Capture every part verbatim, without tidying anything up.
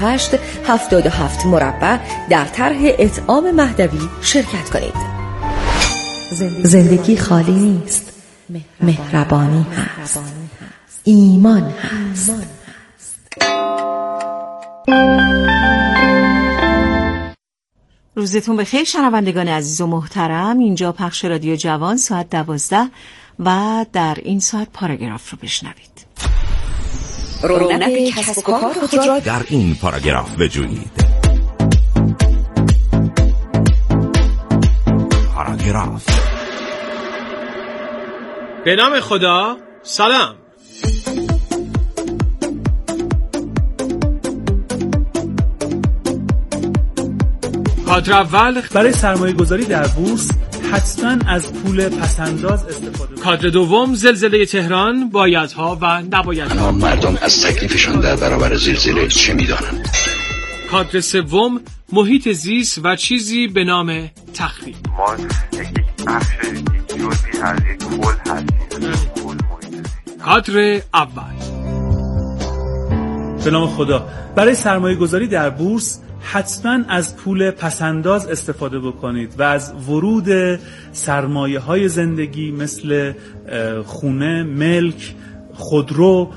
هشت هفتاد و هفت مربع در طرح اطعام مهدوی شرکت کنید. زندگی خالی نیست، مهربانی هست، ایمان هست. روزتون بخیر شنوندگان عزیز و محترم. اینجا پخش رادیو جوان ساعت دوازده و در این ساعت پاراگراف رو بشنوید. رونق کسب و کار خود را در این پاراگراف بجویید. پاراگراف. به نام خدا. سلام. کادر اول برای سرمایه گذاری در بورس حتما از پول پسنداز استفاده کنید. کادر دوم زلزله تهران، بایدها و نبایدها. مردم از تکلیفشان در برابر زلزله چه می‌دانند؟ کادر سوم محیط زیست و چیزی به نام تخریب. ما یک بخش جزئی از یک کل هستیم. کادر اول. به نام خدا. برای سرمایه گذاری در بورس حتما از پول پسنداز استفاده بکنید و از ورود سرمایه های زندگی مثل خونه، ملک، خودرو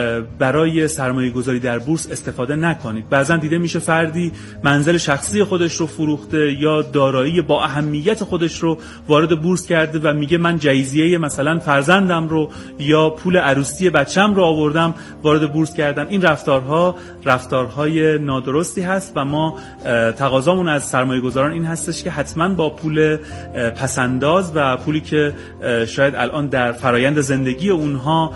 برای سرمایه گذاری در بورس استفاده نکنید. بعضا دیده میشه فردی منزل شخصی خودش رو فروخته یا دارایی با اهمیت خودش رو وارد بورس کرده و میگه من جایزیه مثلا فرزندم رو یا پول عروسی بچم رو آوردم وارد بورس کردم. این رفتارها رفتارهای نادرستی هست و ما تقاضامون از سرمایه گذاران این هستش که حتما با پول پسنداز و پولی که شاید الان در فرایند زندگی اونها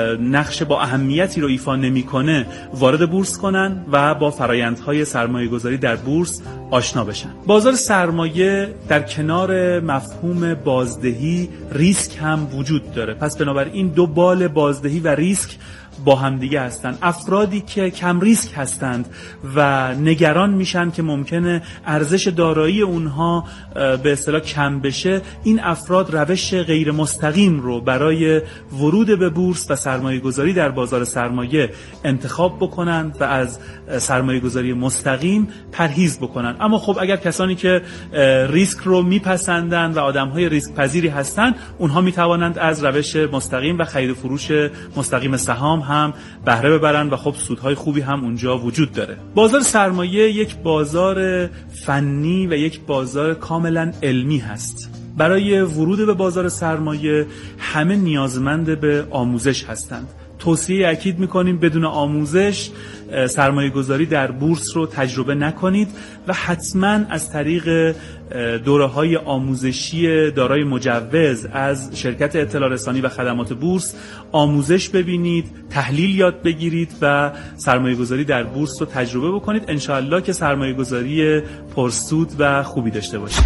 نقش با اهمیتی رو ایفا نمی‌کنه وارد بورس کنن و با فرآیندهای سرمایه گذاری در بورس آشنا بشن. بازار سرمایه در کنار مفهوم بازدهی ریسک هم وجود داره. پس بنابراین دو بال بازدهی و ریسک با همدیگه هستند. افرادی که کم ریسک هستند و نگران میشن که ممکنه ارزش دارایی اونها به اصطلاح کم بشه، این افراد روش غیر مستقیم رو برای ورود به بورس و سرمایه گذاری در بازار سرمایه انتخاب بکنند و از سرمایه گذاری مستقیم پرهیز بکنند. اما خب اگر کسانی که ریسک رو میپسندند و آدمهای ریسک پذیری هستند، اونها میتوانند از روش مستقیم و خرید و فروش مستقیم سهام هم بهره ببرن و خب سودهای خوبی هم اونجا وجود داره. بازار سرمایه یک بازار فنی و یک بازار کاملا علمی هست. برای ورود به بازار سرمایه همه نیازمند به آموزش هستند. توصیه اکید میکنیم بدون آموزش سرمایه گذاری در بورس رو تجربه نکنید و حتما از طریق دوره های آموزشی دارای مجوز از شرکت اطلاع رسانی و خدمات بورس آموزش ببینید، تحلیل یاد بگیرید و سرمایه گذاری در بورس رو تجربه بکنید. انشاءالله که سرمایه گذاری پرسود و خوبی داشته باشید.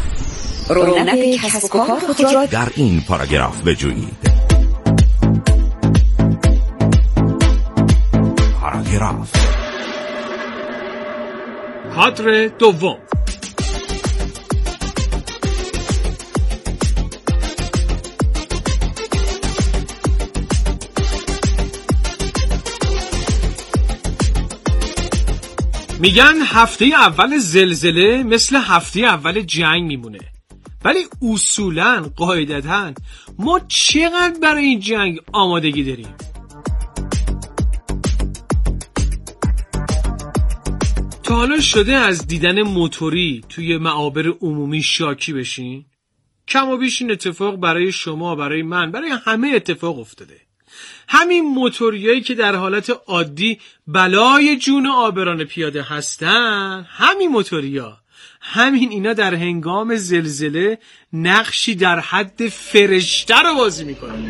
رونق کسب و کار خود را در این پاراگراف بجویید. پاراگراف. کادر دوم. میگن هفته اول زلزله مثل هفته اول جنگ میمونه، ولی اصولاً قاعدتاً ما چقدر برای این جنگ آمادگی داریم؟ تا حالا شده از دیدن موتوری توی معابر عمومی شاکی بشین؟ کم و بیش این اتفاق برای شما، برای من، برای همه اتفاق افتاده. همین موتوریایی که در حالت عادی بلای جون آبران پیاده هستن، همین موتوریا، همین اینا در هنگام زلزله نقشی در حد فرشته رو بازی میکنن.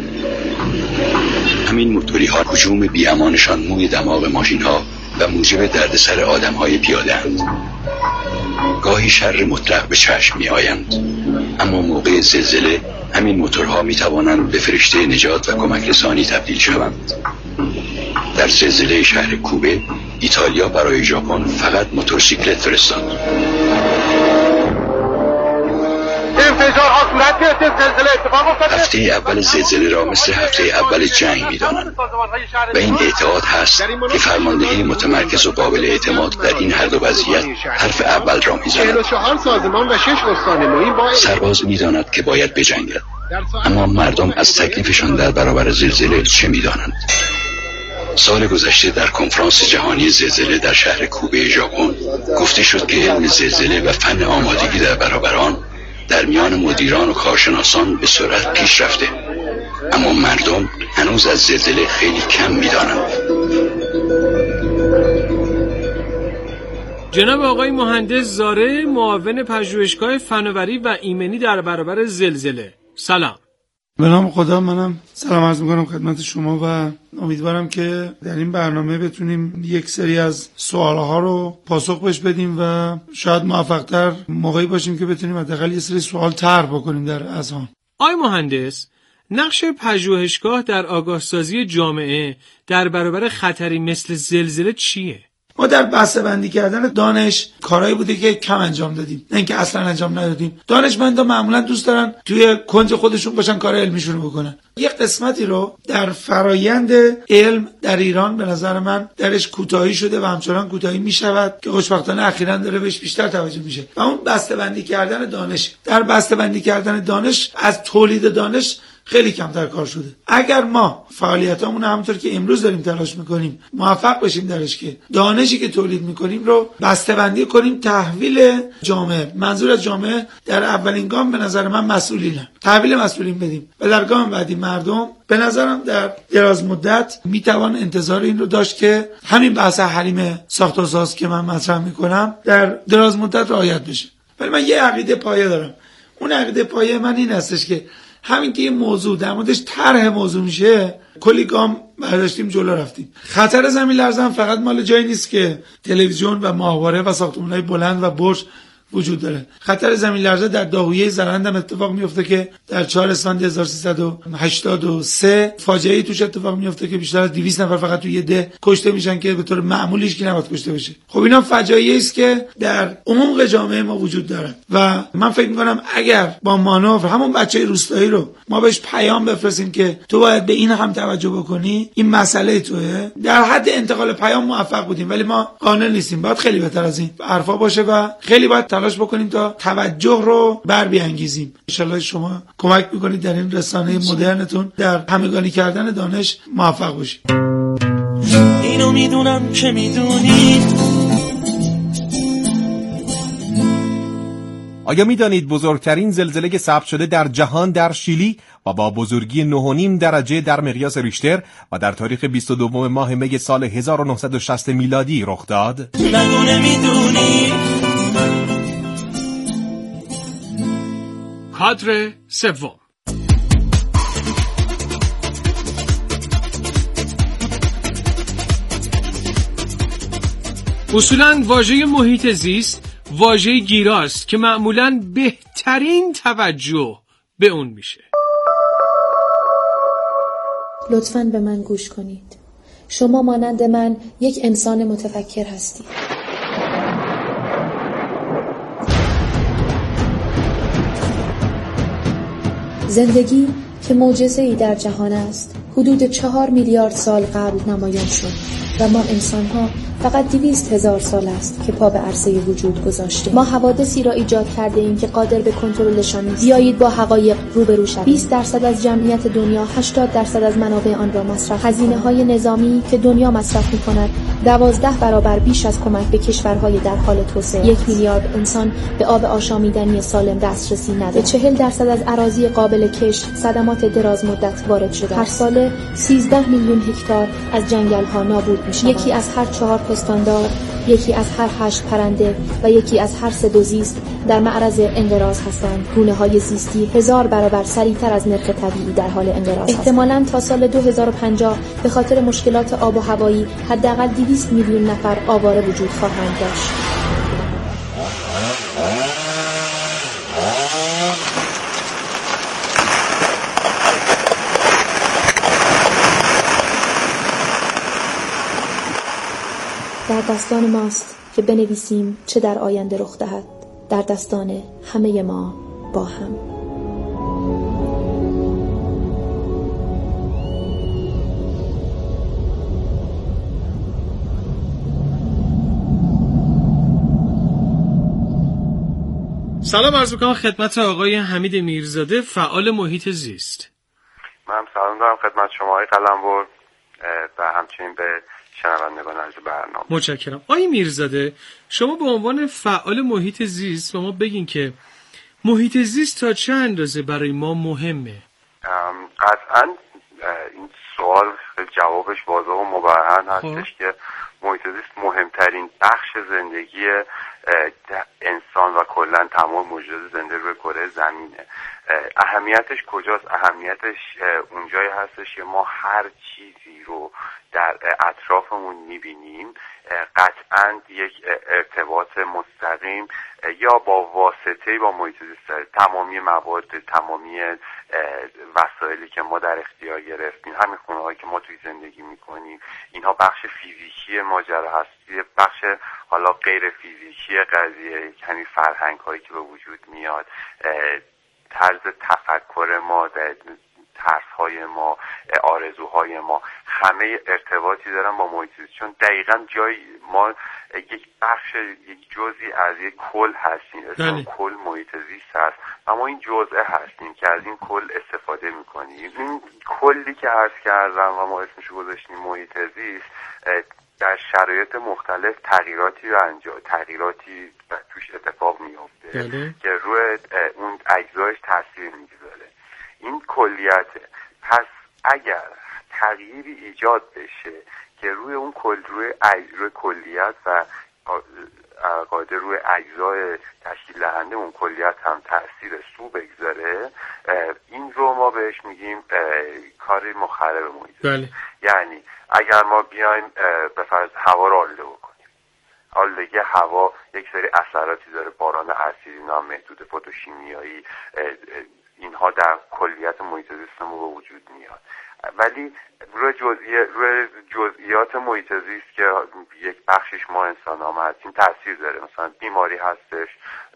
همین موتوری ها هجوم بیامانشان موی دماغ ماشین ها و موجب دردسر آدم های پیاده اند. گاهی شر مطلق به چشم می آیند، اما موقع زلزله همین موتورها می توانند به فرشته نجات و کمک رسانی تبدیل شوند. در زلزله شهر کوبه ایتالیا برای ژاپن فقط موتورسیکلت فرستاد. انفجارها صورت گرفته، زلزله اتفاق افتاده. هفته اول زلزله را مثل هفته اول جنگ می‌دانند و این اعتقاد هست که فرماندهی متمرکز و قابل اعتماد در این هر دو وضعیت حرف اول را می‌زند. چهل و چهار سازمان و شش استان نوین با سرباز می‌داند که باید بجنگد، اما مردم از تکلیفشان در برابر زلزله چه می‌دانند؟ سال گذشته در کنفرانس جهانی زلزله در شهر کوبه ژاپن گفته شد که علم زلزله و فن آمادگی در برابر آن در میان مدیران و کارشناسان به سرعت پیش رفته، اما مردم هنوز از زلزله خیلی کم می‌دانند. جناب آقای مهندس زاره، معاون پژوهشگاه فناوری و ایمنی در برابر زلزله، سلام. به نام خدا، منم سلام عرض میکنم خدمت شما و امیدوارم که در این برنامه بتونیم یک سری از سوالها رو پاسخ بهش بدیم و شاید موفق‌تر موقعی باشیم که بتونیم حداقل یه سری سوال طرح بکنیم در اذهان. آقای مهندس، نقش پژوهشگاه در آگاهسازی جامعه در برابر خطری مثل زلزله چیه؟ ما در بسته‌بندی کردن دانش کارهایی بوده که کم انجام دادیم، نه اینکه اصلا انجام ندادیم. دانشمندا معمولا دوست دارن توی کنج خودشون باشن، کار علمیشون رو بکنن. یک قسمتی رو در فرایند علم در ایران به نظر من درش کوتاهی شده و همچنان کوتاهی میشود که خوشبختانه اخیراً داره بهش بیشتر توجه میشه و اون بسته‌بندی کردن دانش. در بسته‌بندی کردن دانش از تولید دانش خیلی کمتر کار شده. اگر ما فعالیتامون همونطور که امروز داریم تلاش میکنیم موفق بشیم درش که دانشی که تولید میکنیم رو بسته‌بندی کنیم، تحویل جامعه، منظور از جامعه در اولین گام به نظر من مسئولینه، تحویل مسئولین بدیم و در گام بعدی مردم، به نظرم در دراز مدت میتوان انتظار این رو داشت که همین بحث حریم ساخت و ساز که من مطرح میکنم در دراز مدت رعایت بشه. ولی من یه عقیده پایه دارم. اون عقیده پایه من این هستش که همین که این موضوع در موردش طرح موضوع میشه، کلی گام برداشتیم جلو رفتیم. خطر زمین لرزان فقط مال جایی نیست که تلویزیون و ماهواره و ساختمان‌های بلند و برج وجود داره. خطر زمین لرزه در داهیه زرند هم اتفاق میفته که در چهار اسفند هزار و سیصد و هشتاد و سه فاجعه‌ای توش اتفاق میفته که بیشتر از دویست نفر فقط توی یه ده کشته میشن که به طور معمولی هیچ کی نباید کشته بشه. خب اینا فجایعی است که در عمق جامعه ما وجود داره و من فکر میکنم اگر با مانور همون بچه روستایی رو ما بهش پیام بفرستیم که تو باید به این هم توجه بکنی، این مسئله توئه، در حد انتقال پیام موفق بودیم، ولی ما قانع نیستیم. باید خیلی بهتر از این حرفا باشه و خیلی باید تلاش بکنیم تا توجه رو بر بیانگیزیم. ان شاءالله شما کمک میکنید در این رسانه مدرنتون در همگانی کردن دانش موفق باشید. اینو میدونم که میدونی. آیا میدانید بزرگترین زلزله ثبت شده در جهان در شیلی و با بزرگی نه و نیم درجه در مقیاس ریشتر و در تاریخ بیست و دوم ماه می سال هزار و نهصد و شصت میلادی رخ داد؟ نگونه میدونی. کادر سوم. اصولاً واژه محیط زیست واژه گیراست که معمولاً بهترین توجه به اون میشه. لطفاً به من گوش کنید. شما مانند من یک انسان متفکر هستید. زندگی که معجزه‌ای در جهان است حدود چهار میلیارد سال قبل نمایان شد و ما انسان‌ها فقط دویست هزار سال است که پا به عرصه وجود گذاشته. ما حوادثی را ایجاد کرده ایم که قادر به کنترلشان نیست. بیایید با حقایق روبرو شویم. بیست درصد از جمعیت دنیا هشتاد درصد از منابع آن را مصرف. هزینه‌های نظامی که دنیا مصرف می‌کند دوازده برابر بیش از کمک به کشورهای در حال توسعه. یک میلیارد انسان به آب آشامیدنی سالم دسترسی ندارند. به چهل درصد از اراضی قابل کشت صدمات دراز مدت وارد شده. هر ساله سیزده میلیون هکتار از جنگل‌ها نابود می‌شوند. یکی از هر چهار پستاندار، یکی از هر هشت پرنده و یکی از هر سه دوزیست در معرض انقراض هستند. گونه‌های زیستی هزار برابر سریعتر از نرخ طبیعی در حال انقراض هستند. احتمالاً تا سال دو هزار و پنجاه به خاطر مشکلات آب و هوایی حداقل دویست میلیون نفر آواره وجود خواهند داشت. در دستان ماست که بنویسیم چه در آینده رخ دهد. در دستان همه ما با هم. سلام عرض می‌کنم خدمت آقای حمید میرزاده، فعال محیط زیست. من سلام دارم خدمت شما آقای قلمبر و همچنین به شنوندگان عزیز برنامه. متشکرم. آقای میرزاده، شما به عنوان فعال محیط زیست به ما بگین که محیط زیست تا چه اندازه برای ما مهمه؟ قطعاً این سوال جوابش واضح و مبرهن هستش که محیط زیست مهمترین بخش زندگی انسان و کلا تمام موجودات زنده روی کره زمینه. اهمیتش کجاست؟ اهمیتش اونجایی هستش که ما هر چیزی رو در اطرافمون میبینیم قطعاً یک ارتباط مستقیم یا با واسطه با محیط زیست داره. تمامی مواد، تمامی وسایلی که ما در اختیار گرفتیم، همین خونه‌هایی که ما توی زندگی میکنیم، اینها بخش فیزیکی ماجرا هست. بخش حالا غیر فیزیکی قضیه، همین فرهنگ هایی که به وجود میاد، طرز تفکر ما، ترس های ما، آرزوهای ما، همه ارتباطی دارن با محیط زیست، چون دقیقاً جای ما یک بخش، یک جزئی از یک کل هستیم. اسم کل محیط زیست هست و ما این جزء هستیم که از این کل استفاده میکنیم. این کلی که عرض کردم و ما اسمشو گذاشتیم محیط زیست، در شرایط مختلف تغییراتی رو انجام تغییراتی توش اتفاق میفته که روی اون اجزایش تاثیر میگذاره. این کلیته. پس اگر تغییری ایجاد بشه که روی اون کل روی روی کلیت و قاعده روی اجزای تشکیل دهنده اون کلیت هم تاثیر سو بگذاره، این رو ما بهش میگیم کاری مخرب محیط. بله. یعنی اگر ما بیایم به فرض هوا رو آلوده بکنیم، آلودگی هوا یک سری اثراتی داره، باران اسیدی، نامحدود، فتوشیمیایی، اینها در کلیت محیط زیست ما به وجود میاد. ولی روی جزئی روی جزئیات محیط زیست که یک بخشش ما انسان ها هستیم تاثیر داره. مثلا بیماری هستش،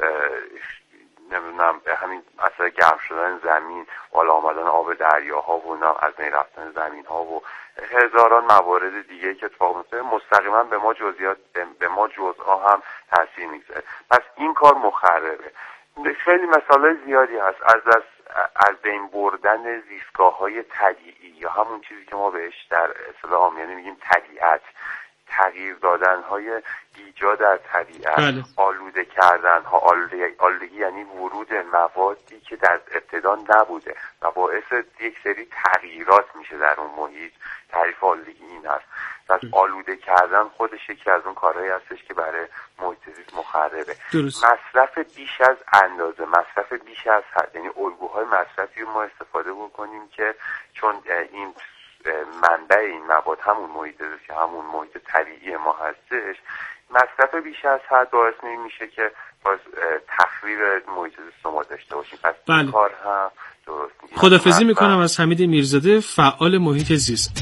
نمیدونم همین اثر گرم شدن زمین، بالا آمدن آب دریاها و نه از بین رفتن زمین ها و هزاران موارد دیگه که اتفاق میفته مستقیما به ما جزئیات به ما جزءها هم تاثیر میگذاره. پس این کار مخربه. خیلی مسائل زیادی هست، از دست از بین بردن زیستگاه‌های طبیعی یا همون چیزی که ما بهش در اصطلاح عامیانه میگیم طبیعت، تغییر دادن‌های ایجاد در طبیعت، بله. آلوده کردن‌ها، آلوده، آلودگی یعنی ورود موادی که در ابتدا نبوده و باعث یک سری تغییرات میشه در اون محیط. تعریف آلودگی این هست. پس آلوده کردن خودش یکی از اون کارهایی هستش که برای محیط زیست مخربه. درست. مصرف بیش از اندازه، مصرف بیش از حد، یعنی الگوهای مصرفی رو ما استفاده بکنیم که چون این منبع این مواد همون محیط زیست، همون محیط طبیعی ما هستش، مصرف بیش از حد باعث میشه که باز تخریب محیط زیست ما داشته باشیم. پس بله. این کار هم درست نیست. خداحافظی میکنم از حمید میرزاده، فعال محیط زیست.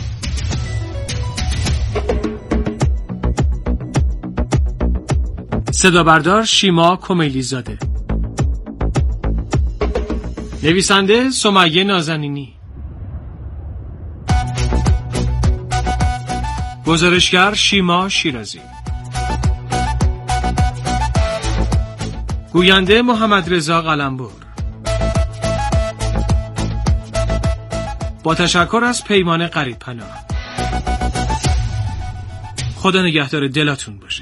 صدا بردار شیما کمیلی زاده، نویسنده سمیه نازنینی، گزارشگر شیما شیرازی، گوینده محمد رضا قلمبر. با تشکر از پیمان قریب پناه. خدا نگهدار دلاتون باشه.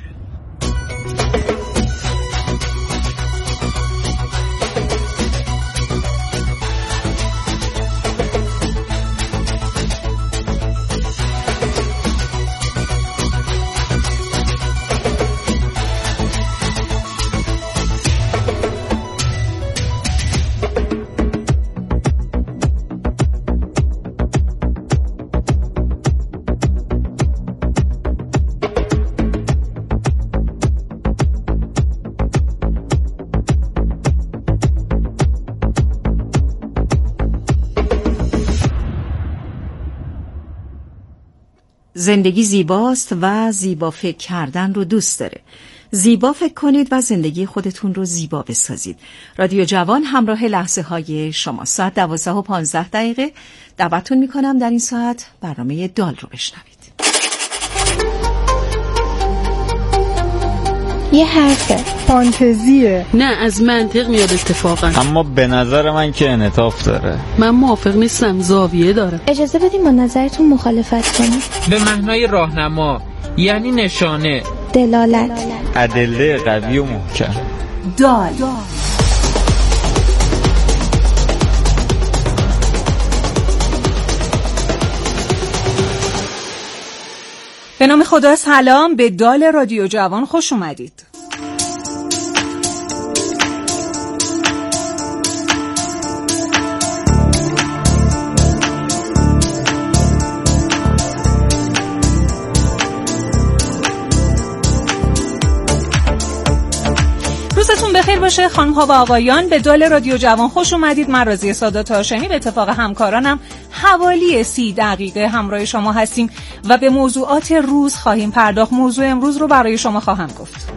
زندگی زیباست و زیبا فکر کردن رو دوست داره. زیبا فکر کنید و زندگی خودتون رو زیبا بسازید. رادیو جوان همراه لحظه های شما. ساعت دوازده و پانزده دقیقه دعوتتون میکنم در این ساعت برنامه دال رو بشنوید. یه حرفه، فانتزیه، نه از منطق میاد اتفاقا، اما به نظر من که انعطاف داره. من موافق نیستم، زاویه داره. اجازه بدیم با نظرتون مخالفت کنیم. به معنای راهنما، یعنی نشانه، دلالت، ادله قوی و محکم. دال, دال. به نام خدا سلام، به دال رادیو جوان خوش اومدید. روزتون بخیر باشه خانم ها و آقایان، به دال رادیو جوان خوش اومدید. من رازیه سادات هاشمی به اتفاق همکارانم حوالی سی دقیقه همراه شما هستیم و به موضوعات روز خواهیم پرداخت. موضوع امروز رو برای شما خواهم گفت.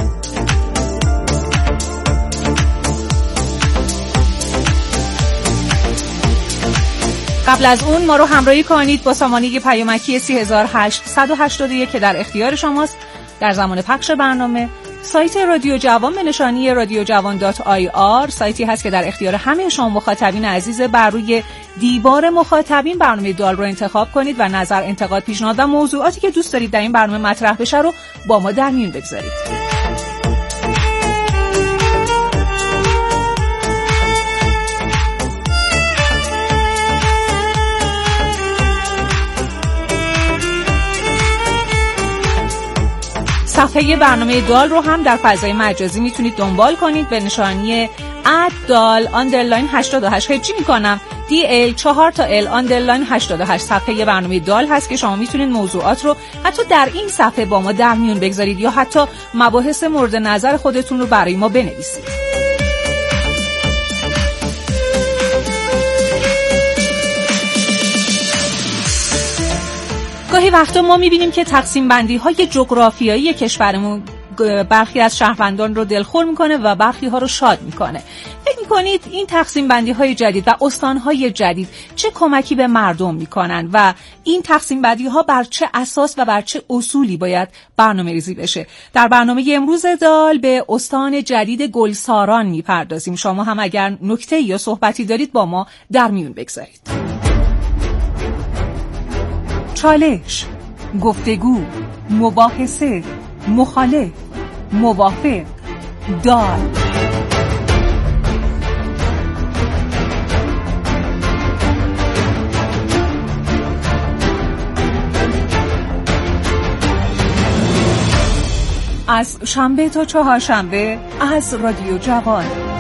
قبل از اون ما رو همراهی کنید با سامانه پیامکی سه هزار هشتصد و هشتاد و یک که در اختیار شماست. در زمان پخش برنامه سایت رادیو جوان به نشانی رادیو جوان دات آی آر سایتی هست که در اختیار همه شما مخاطبین عزیز. بر روی دیوار مخاطبین برنامه دال رو انتخاب کنید و نظر، انتقاد، پیشنهاد و موضوعاتی که دوست دارید در این برنامه مطرح بشه رو با ما در میون بگذارید. صفحه برنامه دال رو هم در فضای مجازی میتونید دنبال کنید به نشانی ات دال آندرلاین هشتاد و هشت. هجی میکنم دی ال چهار تا ال آندرلاین هشتاد و هشت. صفحه برنامه دال هست که شما میتونید موضوعات رو حتی در این صفحه با ما در میون بگذارید یا حتی مباحث مورد نظر خودتون رو برای ما بنویسید. گاهی وقتا ما میبینیم که تقسیم بندی های جغرافیایی کشورمون برخی از شهروندان رو دلخور میکنه و برخی ها رو شاد میکنه. فکر میکنید این تقسیم بندی های جدید و استان های جدید چه کمکی به مردم میکنن و این تقسیم بندی ها بر چه اساس و بر چه اصولی باید برنامه ریزی بشه؟ در برنامه امروز دال به استان جدید گلساران میپردازیم. شما هم اگر نکته یا صحبتی دارید با ما در میون بگذارید. چالش، گفتگو، مباحثه، مخالف، موافق، دال. از شنبه تا چهارشنبه از رادیو جوان.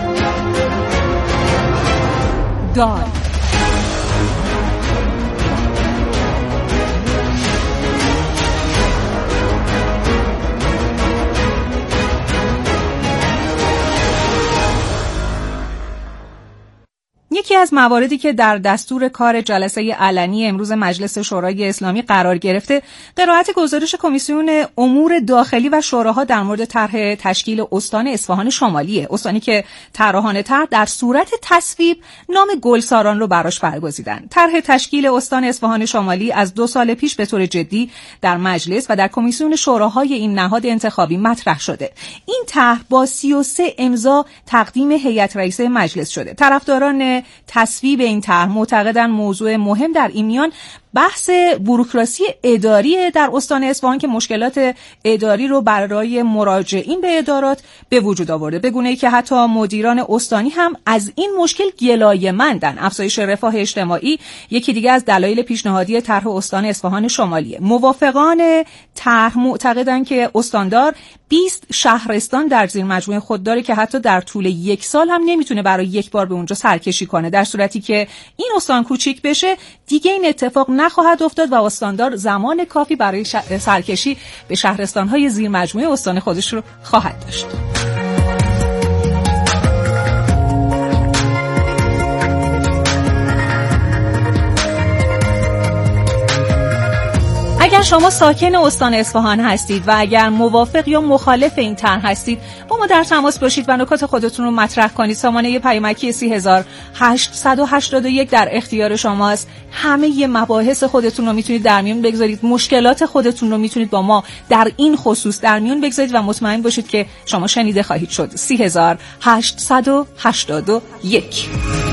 دال. یکی از مواردی که در دستور کار جلسه علنی امروز مجلس شورای اسلامی قرار گرفته، قرائت گزارش کمیسیون امور داخلی و شوراها در مورد طرح تشکیل استان اصفهان شمالیه. استانی که طراحان طرح در صورت تصویب نام گلساران رو براش برگزیدن. طرح تشکیل استان اصفهان شمالی از دو سال پیش به طور جدی در مجلس و در کمیسیون شوراهای این نهاد انتخابی مطرح شده. این طرح با سی و سه امضا تقدیم هیئت رئیسه مجلس شده. طرفداران تصویب این طرح معتقدند موضوع مهم در این میان بحث بوروکراسی اداری در استان اصفهان که مشکلات اداری رو برای مراجعین به ادارات به وجود آورده، به گونه‌ای که حتی مدیران استانی هم از این مشکل گلایه‌مندن. افزایش رفاه اجتماعی یکی دیگه از دلایل پیشنهادی طرح استان اصفهان شمالیه. موافقان طرح معتقدند که استاندار بیست شهرستان در زیر مجموعه خود داره که حتی در طول یک سال هم نمیتونه برای یک بار به اونجا سرکشی کنه. در صورتی که این استان کوچیک بشه دیگه این اتفاق نخواهد افتاد و استاندار زمان کافی برای سرکشی به شهرستان‌های زیر مجموعه استان خودش رو خواهد داشت. اگر شما ساکن استان اصفهان هستید و اگر موافق یا مخالف این طرح هستید با ما در تماس باشید و نکات خودتون رو مطرح کنید. سامانه پیامکی سی هزار هشتصد و هشتاد و یک در اختیار شماست. همه مباحث خودتون رو میتونید در میون بگذارید، مشکلات خودتون رو میتونید با ما در این خصوص در میون بگذارید و مطمئن باشید که شما شنیده خواهید شد. سی هزار هشتصد و هشتاد و یک.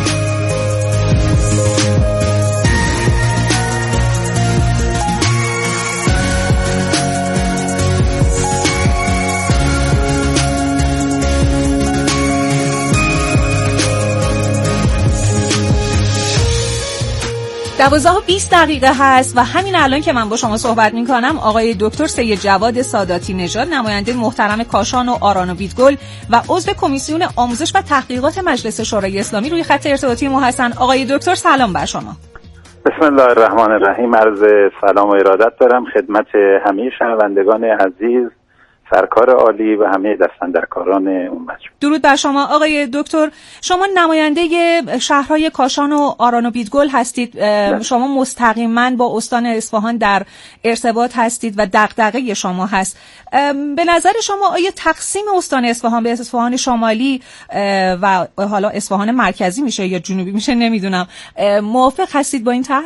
دوازده و بیست دقیقه هست و همین الان که من با شما صحبت می کنم آقای دکتر سید جواد ساداتی نژاد، نماینده محترم کاشان و آران و بیدگل و عضو کمیسیون آموزش و تحقیقات مجلس شورای اسلامی روی خط ارتباطی ما هستن. آقای دکتر سلام بر شما. بسم الله الرحمن الرحیم. عرض سلام و ارادت دارم خدمت همه شنوندگان عزیز، سرکار عالی و همه دستاندرکاران اون مجموعه. درود بر شما آقای دکتر. شما نماینده شهرهای کاشان و آران و بیدگل هستید. شما مستقیما با استان اصفهان در ارتباط هستید و دغدغه شما هست. به نظر شما آیا تقسیم استان اصفهان به اصفهان شمالی و حالا اصفهان مرکزی میشه یا جنوبی میشه نمیدونم، موافق هستید با این طرح؟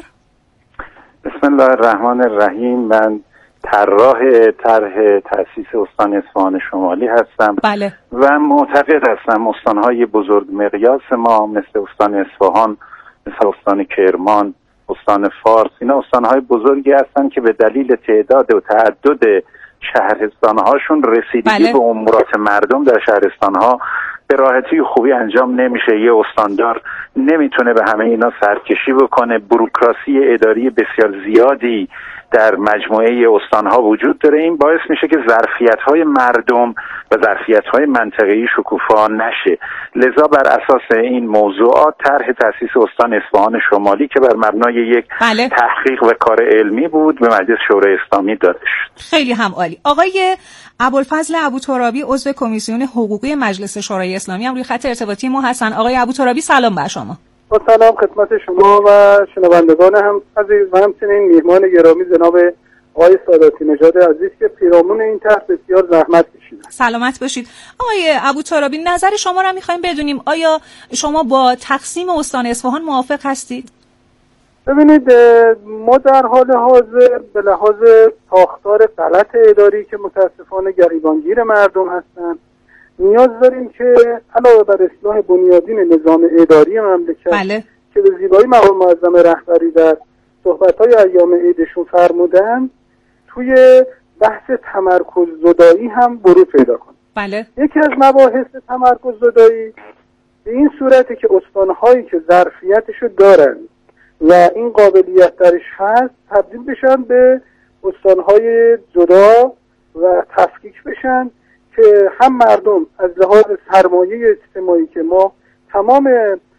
بسم الله الرحمن الرحیم. من طراح طرح تأسیس استان اصفهان شمالی هستم. بله. و معتقد هستم استانهای بزرگ مقیاس ما مثل استان اصفهان، مثل استان کرمان، استان فارس، اینا استانهای بزرگی هستن که به دلیل تعداد و تعدد شهرستانهاشون رسیدگی بله. به امورات مردم در شهرستانها به راحتی خوبی انجام نمیشه. یه استاندار نمیتونه به همه اینا سرکشی بکنه. بوروکراسی اداری بسیار زیادی در مجموعه استانها وجود داره. این باعث میشه که ظرفیت‌های مردم و ظرفیت‌های منطقه‌ای شکوفا نشه. لذا بر اساس این موضوعات طرح تأسیس استان اصفهان شمالی که بر مبنای یک بله. تحقیق و کار علمی بود به مجلس شورای اسلامی داده شد. خیلی هم عالی. آقای ابوالفضل ابوترابی عضو کمیسیون حقوقی مجلس شورای اسلامی هم روی خط ارتباطی ما هستن. آقای ابوترابی سلام بر شما. با سلام خدمت شما و شنوندگان هم عزیز و همچنین میهمان گرامی جناب آقای ساداتی نژاد عزیز که پیرامون این طرح بسیار زحمت کشیدن. سلامت باشید. آقای ابوترابی نظر شما را می‌خوایم بدونیم. آیا شما با تقسیم استان اصفهان موافق هستید؟ ببینید ما در حال حاضر به لحاظ ساختار غلط اداری که متاسفانه گریبانگیر مردم هستند نیاز داریم که علاوه بر اصلاح بنیادین نظام اداری مملکت بله. که به زیبایی مقام معظم رهبری در صحبت‌های ایام عیدشون فرمودن توی بحث تمرکز زدایی هم ورود پیدا کنه. بله. یکی از مباحث تمرکز زدایی به این صورتی که استان‌هایی که ظرفیتشو دارن و این قابلیت درش هست تبدیل بشن به استان‌های جدا و تفکیک بشن که هم مردم از لحاظ سرمایه اجتماعی که ما تمام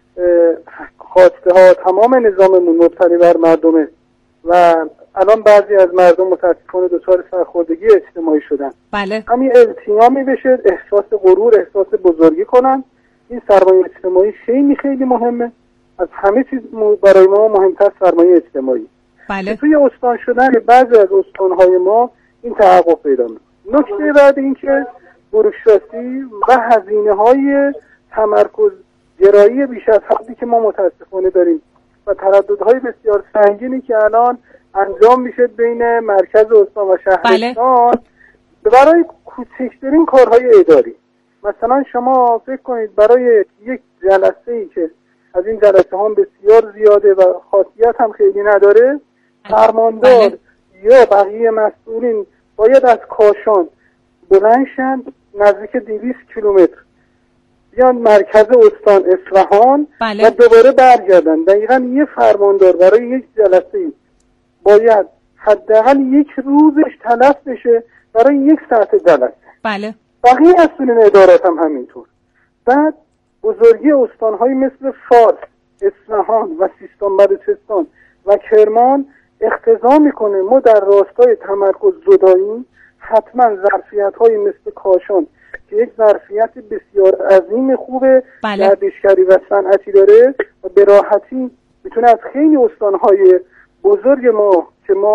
خواسته ها تمام نظاممون مبتنی بر مردمه و الان بعضی از مردم متاسفانه دچار سرخوردگی اجتماعی شدن. بله. همین التیامی بشه، احساس غرور، احساس بزرگی کنن. این سرمایه اجتماعی خیلی خیلی مهمه. از همه چیز برای ما مهمتر سرمایه اجتماعی. بله. توی استان شدن بعضی از استانهای ما این تحقق پیدا میکنه. نکته بعد این که بروکراسی و هزینه‌های تمرکز گرایی بیش از حدی که ما متاسفانه داریم و ترددهای بسیار سنگینی که الان انجام میشه بین مرکز استان و شهرستان بله. برای کوچکترین کارهای اداری. مثلا شما فکر کنید برای یک جلسه‌ای که از این جلسه ها بسیار زیاده و خاصیت هم خیلی نداره، فرماندار بله. یا بقیه مسئولین باید از کاشان بلند شن نزدیک دویست کیلومتر بیان مرکز استان اصفهان بله. و دوباره برگردن. دقیقا یه فرماندار برای یک جلسه باید حداقل یک روزش تلف بشه برای یک ساعت جلسه. بله. بقیه مسئولین ادارات هم همینطور. بعد بزرگی استان‌های مثل فارس، اصفهان و سیستان بلوچستان و کرمان اقتضا میکنه ما در راستای تمرکز زدایی حتما ظرفیت‌های مثل کاشان که یک ظرفیت بسیار عظیم خوبه بله. گردشگری و صنعتی داره و به راحتی میتونه از خیلی استان‌های بزرگ ما که ما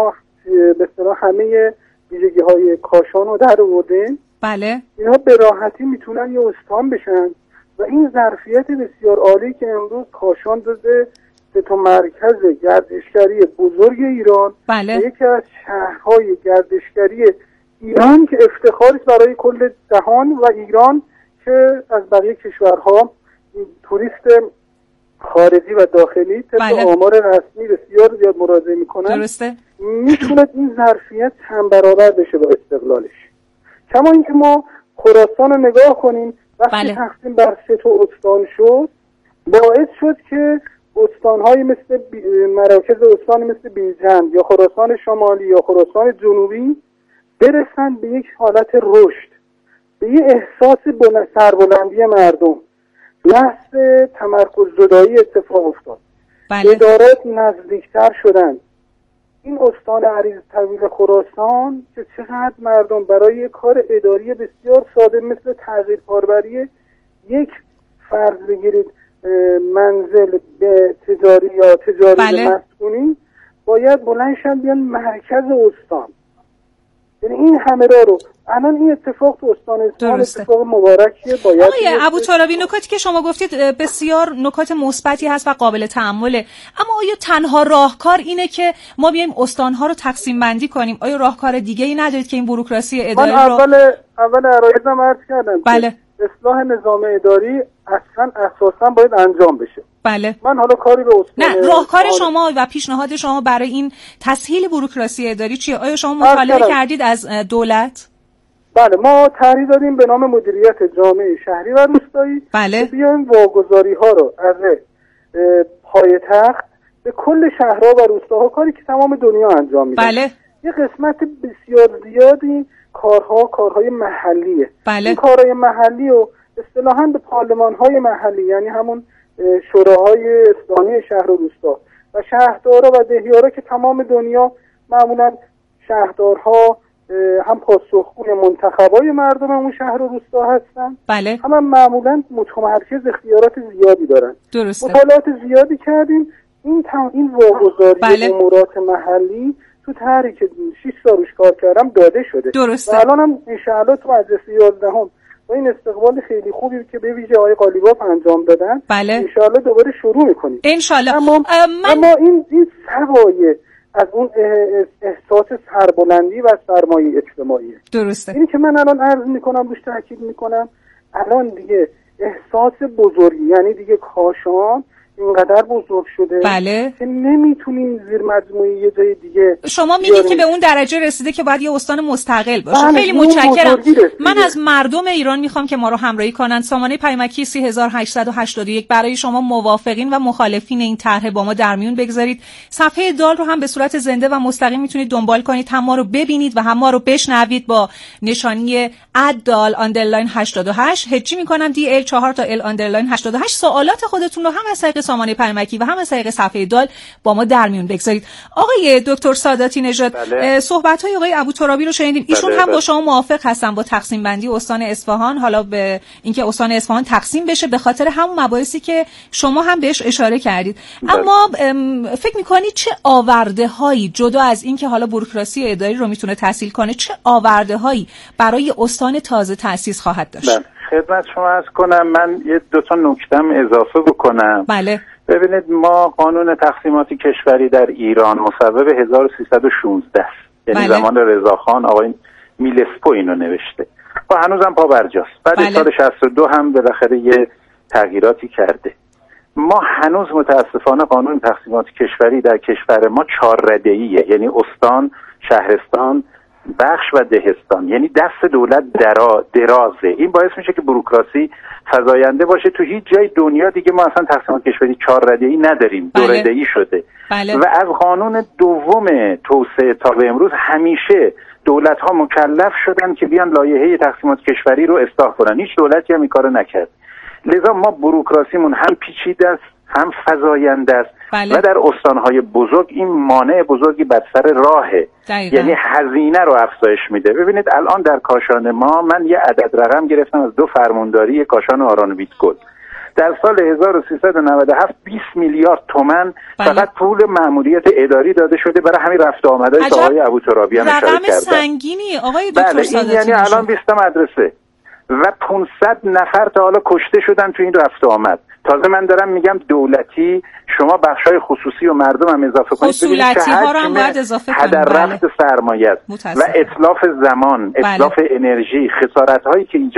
به اصطلاح همه ویژگی های کاشان رو در آوردیم. بله. اینها به راحتی میتونن یه استان بشن و این ظرفیت بسیار عالی که امروز کاشان جزو سه تا مرکز گردشگری بزرگ ایران، بله. یکی از شهرهای گردشگری ایران که افتخاری برای کل جهان و ایران که از بقیه کشورها توریست خارجی و داخلی طبق بله. آمار رسمی بسیار زیاد مراجعه میکنن. درسته. میتونه این ظرفیت چند برابر بشه با استقلالش. کما اینکه ما خراسان رو نگاه کنیم وقتی بله. تقسیم بر سه تا استان شد باعث شد که استان‌های مثل بی... مراکز استان مثل بیرجند یا خراسان شمالی یا خراسان جنوبی برسن به یک حالت رشد، به یه احساس بلند سربلندی مردم. لحظه تمرکز زدایی اتفاق افتاد. بله. ادارات نزدیکتر شدن. این استان عریض طویل خراسان که چقدر مردم برای کار اداری بسیار ساده مثل تغییر کاربری یک فرض بگیرید منزل به تجاری یا تجاری بله. به مسکونی باید بلندشن بیان مرکز استان. یعنی این همه را رو الان این اتفاق تو استان اصفهان اتفاق مبارکیه. باید آقای ابوترابی نکاتی که شما گفتید بسیار نکات مثبتی هست و قابل تأمله، اما آیا تنها راهکار اینه که ما بیایم استان‌ها رو تقسیم بندی کنیم؟ آیا راهکار دیگه‌ای ندارید که این بوروکراسی اداری رو؟ من اول اول عرایضم عرض کردم بله. اصلاح نظام اداری اصلا اساسا باید انجام بشه. بله. من حالا کاری به استان نه راهکار شما و پیشنهاد شما برای این تسهیل بوروکراسی اداری چیه؟ آیا شما مطالبه کردید از دولت؟ بله ما طرحی دادیم به نام مدیریت جامعه شهری و روستایی. بله. بیایم واگذاری ها رو از پایتخت به کل شهرها و روستاها، کاری که تمام دنیا انجام میده. بله. یه قسمت بسیار زیادی کارها کارهای محلیه. بله. این کارهای محلی و اصطلاحاً به پارلمان‌های محلی، یعنی همون شوراهای استانی شهر و روستا و شهردارا و دهیارا که تمام دنیا معمولاً شهردارها هم پاسخگوی منتخبای مردم اون شهر و روستا هستن. بله. هم, هم معمولاً متمرکز اختیارات زیادی دارن. درسته. مطالعات زیادی کردیم. این تم... این واگذاری بله. امورات محلی تو طرحی که شش سال روش کار کردم داده شده. درسته. و الان هم انشاءالله تو مجلس یازدهم با این استقبال خیلی خوبی که به ویژه آقای قالیباف انجام دادن، بله. انشاءالله دوباره شروع میکنیم. انشاءالله. اما, من... اما این این سوایه از اون احساس سربلندی و سرمایه اجتماعیه. درسته. اینی که من الان عرض میکنم روش تاکید میکنم، الان دیگه احساس بزرگی، یعنی دیگه کاشان اینقدر بزرگ شده بله. که نمیتونیم زیر مجموعه یه جای دیگه. شما میگید که به اون درجه رسیده که باید یه استان مستقل باشه. بله. خیلی متشکرم. من دیگه. از مردم ایران میخوام که ما رو همراهی کنن. سامانه پیامکی سه هزار و هشتصد و هشتاد و یک برای شما موافقین و مخالفین این طرح با ما در میون بگذارید. صفحه دال رو هم به صورت زنده و مستقیم میتونید دنبال کنید، هم ما رو ببینید و هم ما رو بشنوید با نشانی اد دال آندرلاین هشتاد و هشت. هجی میکنم دی ال چهار تا ال آندرلاین هشتاد و هشت. سوالات خودتون رو هم از طریق سامانه پیامکی و هم از طریق صفحه دال با ما در میون بگذارید. آقای دکتر ساداتی نژاد، بله. صحبت‌های آقای ابوترابی رو شنیدیم. ایشون بله. هم با شما موافق هستن با تقسیم بندی استان اصفهان، حالا به اینکه استان اصفهان تقسیم بشه به خاطر همون مباحثی که شما هم بهش اشاره کردید. بله. اما فکر می‌کنید چه آورده‌هایی جدا از اینکه حالا بوروکراسی اداری رو میتونه تسهیل کنه، چه آورده‌هایی برای استان تازه تأسیس خواهد داشت؟ بله. خدمت شما عرض کنم، من یه دو تا نکته‌ام اضافه بکنم. بله. ببینید ما قانون تقسیمات کشوری در ایران مصوب هزار و سیصد و شانزده است، یعنی بله. زمان رضاخان آقای میلسپو اینو نوشته و هنوزم پا برجاست. بعد بله. سال شصت و دو هم بالاخره یه تغییراتی کرده. ما هنوز متاسفانه قانون تقسیمات کشوری در کشور ما چهار رده‌ایه، یعنی استان، شهرستان، بخش و دهستان، یعنی دست دولت درا درازه. این باعث میشه که بوروکراسی فزاینده باشه. تو هیچ جای دنیا دیگه ما اصلا تقسیمات کشوری چهار رده‌ای نداریم، بله. دو رده‌ای شده. بله. و از قانون دوم توسعه تا به امروز همیشه دولت ها مکلف شدن که بیان لایحه تقسیمات کشوری رو اصلاح کنن. هیچ دولتی هم این کارو نکرد. لذا ما بوروکراسیمون هم پیچیده است، هم فزاینده است. بله. و در استانهای بزرگ این مانع بزرگی بر سر راهه، دقیقا. یعنی هزینه رو افزایش میده. ببینید الان در کاشان ما من یه عدد رقم گرفتم از دو فرمانداری کاشان و آران بیتگل. در سال هزار و سیصد و نود و هفت بیست میلیارد تومان فقط پول مأموریت اداری داده شده برای همین رفت آمدهای که آقای ابوترابی هم اشاره کردن. رقم سنگینی آقای دکتر بله ساداتی. یعنی الان بیست تا مدرسه و پانصد نفر تا حالا کشته شدن تو این رفت آمد. تازه من دارم میگم دولتی، شما بخشای خصوصی و مردم هم اضافه کنید ببینید که ها رو هم باید اضافه کنید. هدر رفت سرمایه و اتلاف زمان، اتلاف بله. انرژی، خسارت هایی که ایجاد